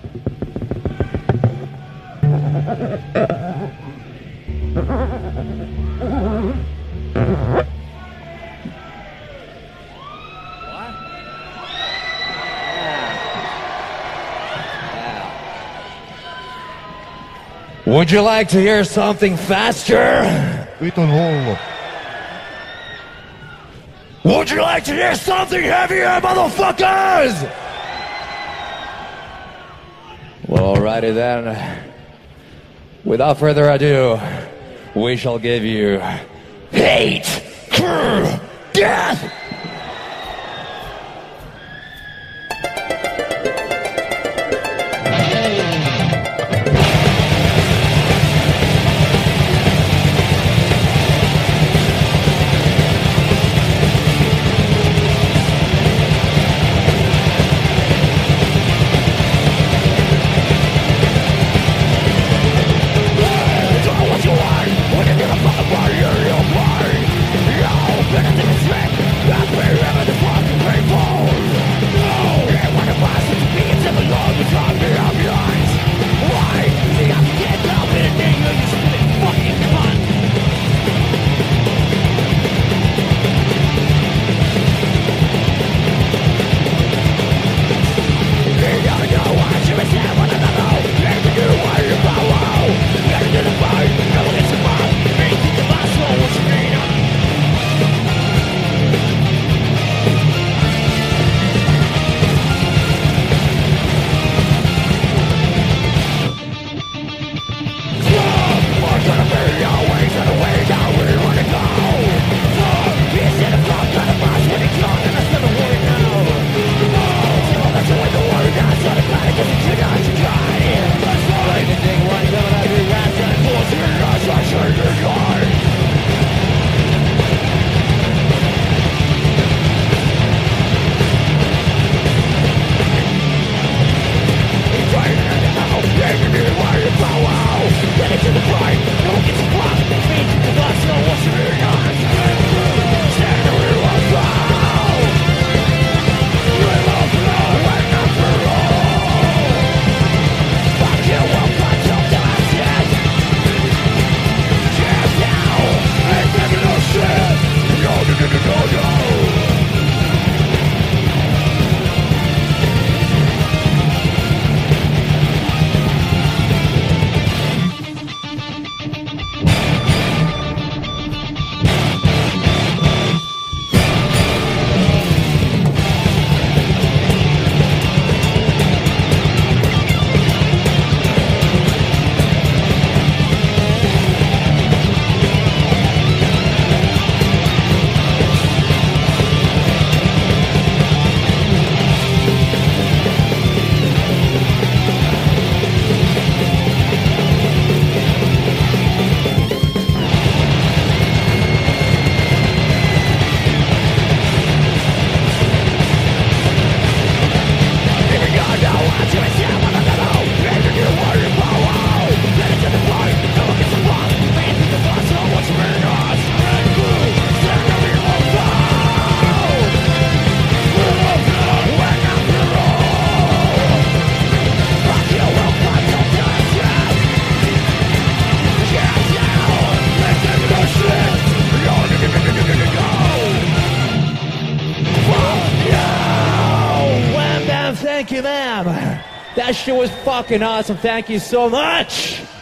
Would you like to hear something faster? Vitun hullu. Would you like to hear something heavier, motherfuckers? Well, alrighty then. Without further ado, we shall give you hate, death. Thank you, ma'am. That shit was fucking awesome. Thank you so much.